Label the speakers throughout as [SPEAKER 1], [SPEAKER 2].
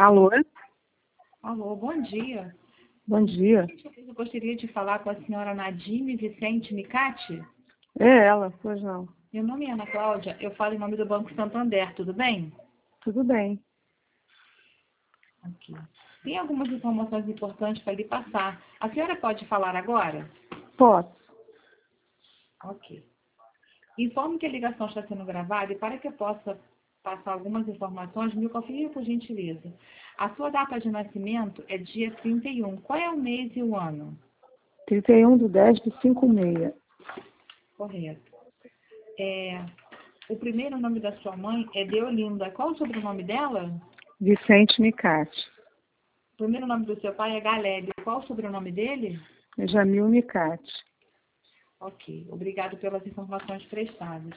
[SPEAKER 1] Alô?
[SPEAKER 2] Alô, bom dia.
[SPEAKER 1] Bom dia.
[SPEAKER 2] Eu gostaria de falar com a senhora Nadine Vicente Micati.
[SPEAKER 1] É ela, pois não.
[SPEAKER 2] Meu nome é Ana Cláudia, eu falo em nome do Banco Santander, tudo bem?
[SPEAKER 1] Tudo bem.
[SPEAKER 2] Aqui. Tem algumas informações importantes para lhe passar. A senhora pode falar agora?
[SPEAKER 1] Posso.
[SPEAKER 2] Ok. Informe que a ligação está sendo gravada e para que eu possa passar algumas informações, me confirme por gentileza. A sua data de nascimento é dia 31. Qual é o mês e o ano?
[SPEAKER 1] 31/10/56.
[SPEAKER 2] Correto. O primeiro nome da sua mãe é Deolinda. Qual o sobrenome dela?
[SPEAKER 1] Vicente Micati.
[SPEAKER 2] O primeiro nome do seu pai é Galébio. Qual o sobrenome dele?
[SPEAKER 1] Jamil Micati.
[SPEAKER 2] Ok. Obrigado pelas informações prestadas.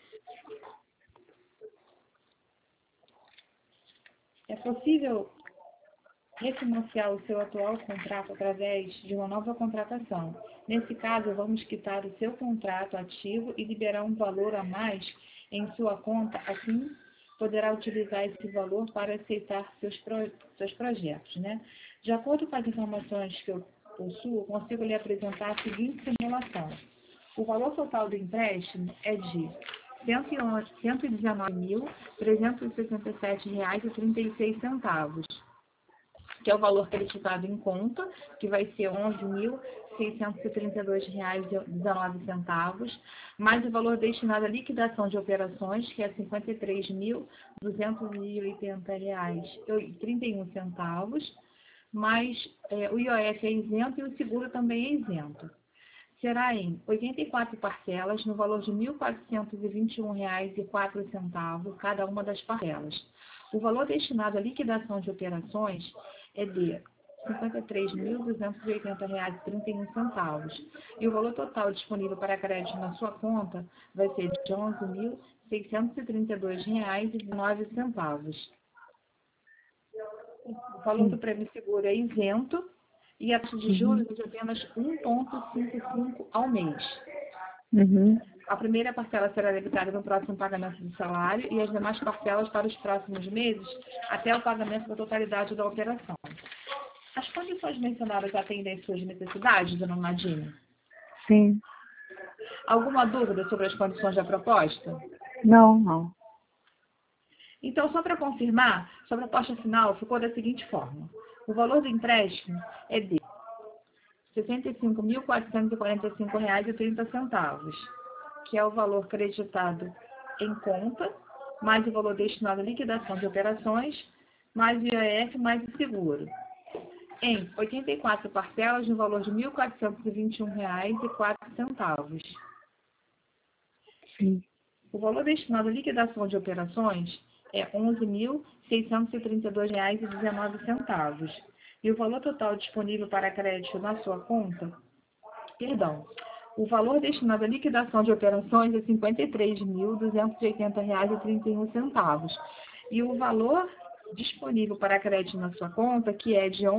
[SPEAKER 2] É possível refinanciar o seu atual contrato através de uma nova contratação. Nesse caso, vamos quitar o seu contrato ativo e liberar um valor a mais em sua conta, assim poderá utilizar esse valor para aceitar seus projetos, né? De acordo com as informações que eu possuo, consigo lhe apresentar a seguinte simulação. O valor total do empréstimo é de R$ 119.367,36, que é o valor creditado em conta, que vai ser R$ 11.632,19, mais o valor destinado à liquidação de operações, que é R$ 53.280,31, mais o IOF é isento e o seguro também é isento. Será em 84 parcelas, no valor de R$ 1.421,04, cada uma das parcelas. O valor destinado à liquidação de operações é de R$ 53.280,31. E o valor total disponível para crédito na sua conta vai ser de R$ 11.632,19. O valor do prêmio seguro é isento e a taxa de juros é de apenas 1,55 ao mês. A primeira parcela será debitada no próximo pagamento do salário e as demais parcelas para os próximos meses até o pagamento da totalidade da operação. As condições mencionadas atendem às suas necessidades, dona Nadine?
[SPEAKER 1] Sim.
[SPEAKER 2] Alguma dúvida sobre as condições da proposta?
[SPEAKER 1] Não.
[SPEAKER 2] Então, só para confirmar, sua proposta final ficou da seguinte forma. O valor do empréstimo é de R$ 65.445,30, que é o valor creditado em conta, mais o valor destinado à liquidação de operações, mais o IOF, mais o seguro. Em 84 parcelas, no valor de R$ 1.421,04.
[SPEAKER 1] Sim.
[SPEAKER 2] O valor destinado à liquidação de operações é R$ 11.632,19. E o valor total disponível para crédito na sua conta, o valor destinado à liquidação de operações é R$ 53.280,31. E o valor disponível para crédito na sua conta, que é de R$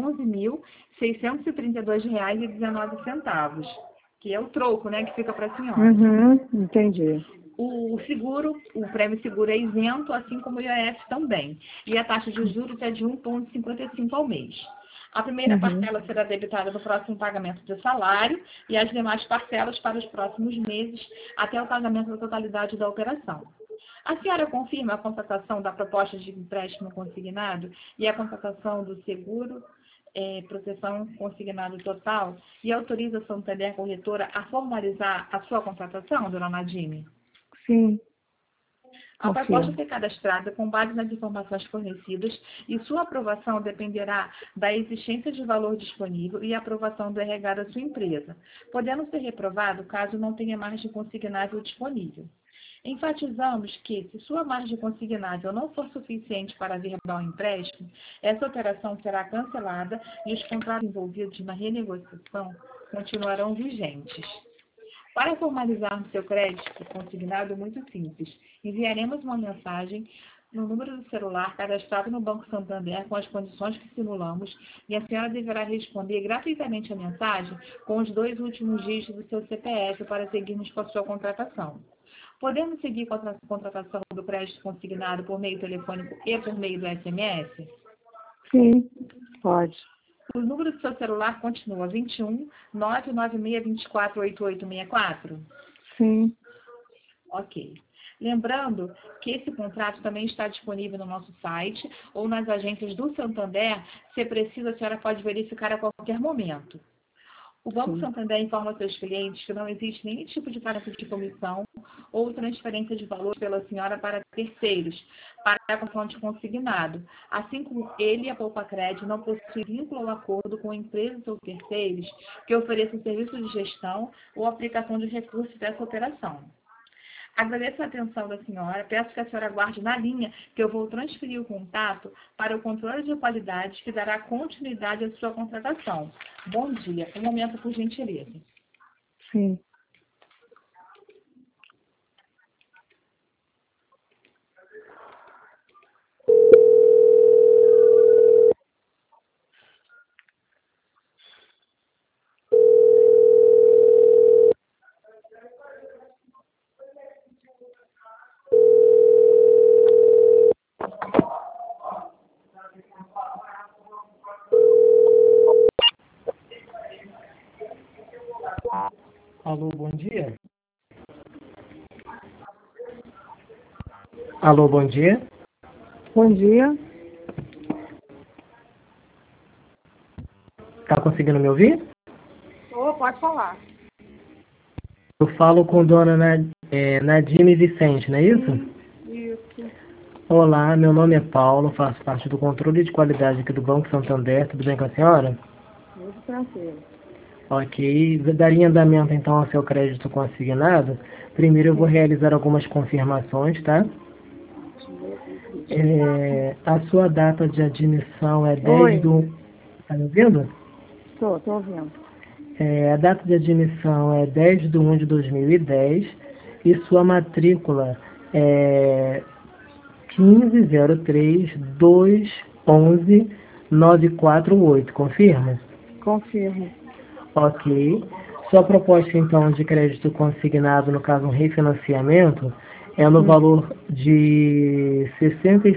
[SPEAKER 2] 11.632,19, que é o troco, né, que fica para a senhora.
[SPEAKER 1] Entendi.
[SPEAKER 2] O seguro, o prêmio seguro é isento, assim como o IOF também. E a taxa de juros é de 1,55 ao mês. A primeira parcela será debitada no próximo pagamento do salário e as demais parcelas para os próximos meses até o pagamento da totalidade da operação. A senhora confirma a contratação da proposta de empréstimo consignado e a contratação do seguro, proteção consignado total e autoriza a Santander Corretora a formalizar a sua contratação, dona Nadine?
[SPEAKER 1] Sim.
[SPEAKER 2] A proposta foi cadastrada com base nas informações fornecidas e sua aprovação dependerá da existência de valor disponível e aprovação do RH da sua empresa, podendo ser reprovado caso não tenha margem consignável disponível. Enfatizamos que, se sua margem consignável não for suficiente para verbar o empréstimo, essa operação será cancelada e os contratos envolvidos na renegociação continuarão vigentes. Para formalizarmos seu crédito consignado, é muito simples. Enviaremos uma mensagem no número do celular cadastrado no Banco Santander com as condições que simulamos e a senhora deverá responder gratuitamente a mensagem com os 2 últimos dígitos do seu CPF para seguirmos com a sua contratação. Podemos seguir com a contratação do crédito consignado por meio telefônico e por meio do SMS?
[SPEAKER 1] Sim, pode.
[SPEAKER 2] O número do seu celular continua 21 996 24 8864?
[SPEAKER 1] Sim,
[SPEAKER 2] Ok. Lembrando que esse contrato também está disponível no nosso site ou nas agências do Santander. Se precisa, a senhora pode verificar a qualquer momento. O Banco
[SPEAKER 1] sim.
[SPEAKER 2] Santander informa seus clientes que não existe nenhum tipo de pagamento de comissão ou transferência de valor pela senhora para terceiros, para a conta consignado. Assim como ele e a Poupa Crédito não possuem vínculo ou acordo com empresas ou terceiros que ofereçam serviço de gestão ou aplicação de recursos dessa operação. Agradeço a atenção da senhora, peço que a senhora aguarde na linha que eu vou transferir o contato para o controle de qualidade que dará continuidade à sua contratação. Bom dia. Um momento, por gentileza.
[SPEAKER 1] Sim.
[SPEAKER 3] Alô, bom dia. Alô, bom dia.
[SPEAKER 1] Bom dia.
[SPEAKER 3] Tá conseguindo me ouvir?
[SPEAKER 1] Pode falar.
[SPEAKER 3] Eu falo com dona Nadine Vicente, não é isso?
[SPEAKER 1] Isso.
[SPEAKER 3] Olá, meu nome é Paulo, faço parte do controle de qualidade aqui do Banco Santander. Tudo bem com a senhora?
[SPEAKER 1] Muito tranquilo.
[SPEAKER 3] Ok. Daria andamento então ao seu crédito consignado. Primeiro eu vou realizar algumas confirmações, tá? A sua data de admissão é 10
[SPEAKER 1] Oi.
[SPEAKER 3] do... Tá me ouvindo?
[SPEAKER 1] Tô ouvindo.
[SPEAKER 3] A data de admissão é 10 de 1 de 2010 e sua matrícula é 1503211948. Confirma?
[SPEAKER 1] Confirmo.
[SPEAKER 3] Ok. Sua proposta, então, de crédito consignado, no caso, um refinanciamento, é no valor de R$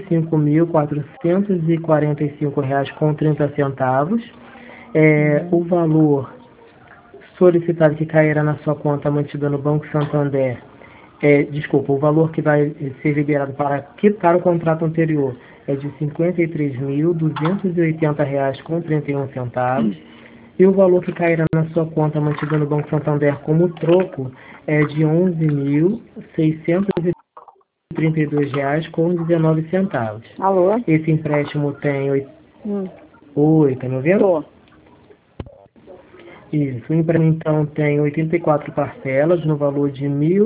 [SPEAKER 3] 65.445,30. O valor solicitado que cairá na sua conta mantida no Banco Santander, o valor que vai ser liberado para quitar o contrato anterior é de R$ 53.280,31. E o valor que cairá na sua conta mantida no Banco Santander como troco é de R$ 11.632,19.
[SPEAKER 1] Alô?
[SPEAKER 3] Esse empréstimo tem...
[SPEAKER 1] Hum.
[SPEAKER 3] Oi, tá me ouvindo?
[SPEAKER 1] Tô.
[SPEAKER 3] Isso, o empréstimo então tem 84 parcelas no valor de R$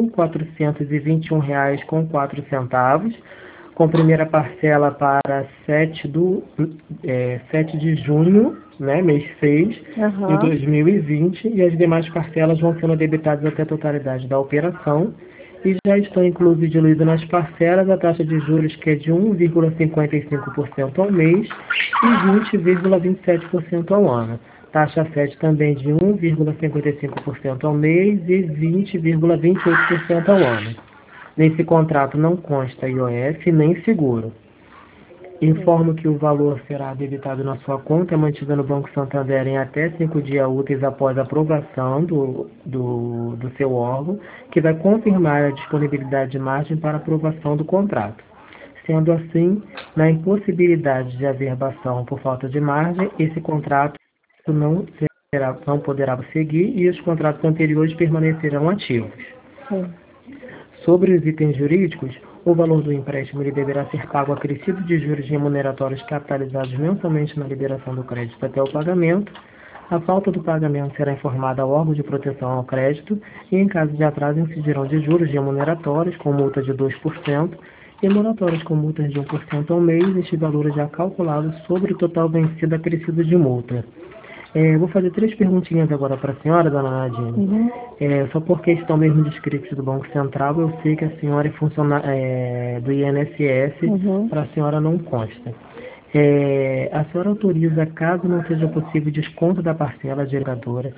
[SPEAKER 3] 1.421,04, com primeira parcela para 7 de junho, né, mês 6 de 2020, e as demais parcelas vão sendo debitadas até a totalidade da operação, e já estão inclusos e diluídos nas parcelas a taxa de juros que é de 1,55% ao mês e 20,27% ao ano. Taxa FED também de 1,55% ao mês e 20,28% ao ano. Nesse contrato não consta IOF nem seguro. Informo que o valor será debitado na sua conta, mantida no Banco Santander em até 5 dias úteis após a aprovação do seu órgão, que vai confirmar a disponibilidade de margem para aprovação do contrato. Sendo assim, na impossibilidade de averbação por falta de margem, esse contrato não poderá seguir e os contratos anteriores permanecerão ativos. Sobre os itens jurídicos, o valor do empréstimo ele deverá ser pago acrescido de juros remuneratórios capitalizados mensalmente na liberação do crédito até o pagamento. A falta do pagamento será informada ao órgão de proteção ao crédito e, em caso de atraso, incidirão de juros remuneratórios com multa de 2% e moratórios com multas de 1% ao mês. Este valor é já calculado sobre o total vencido acrescido de multa. Vou fazer 3 perguntinhas agora para a senhora, dona Nadine. Só por questão mesmo de script do Banco Central, eu sei que a senhora é funcionária do INSS, para a senhora não consta. A senhora autoriza, caso não seja possível desconto da parcela geradora,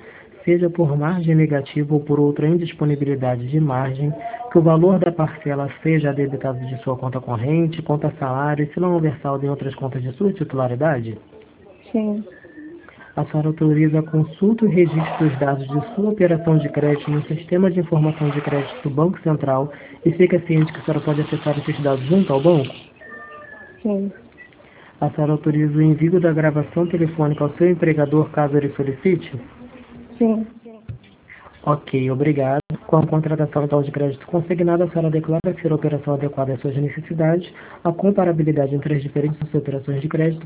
[SPEAKER 3] seja por margem negativa ou por outra indisponibilidade de margem, que o valor da parcela seja debitado de sua conta corrente, conta salário, e se não houver saldo em outras contas de sua titularidade?
[SPEAKER 1] Sim.
[SPEAKER 3] A senhora autoriza a consulta e registro dos dados de sua operação de crédito no Sistema de Informação de Crédito do Banco Central e fica ciente que a senhora pode acessar esses dados junto ao banco?
[SPEAKER 1] Sim.
[SPEAKER 3] A senhora autoriza o envio da gravação telefônica ao seu empregador caso ele solicite?
[SPEAKER 1] Sim.
[SPEAKER 3] Ok, obrigado. Com a contratação total de crédito consignada, a senhora declara ser a operação adequada às suas necessidades, a comparabilidade entre as diferentes operações de crédito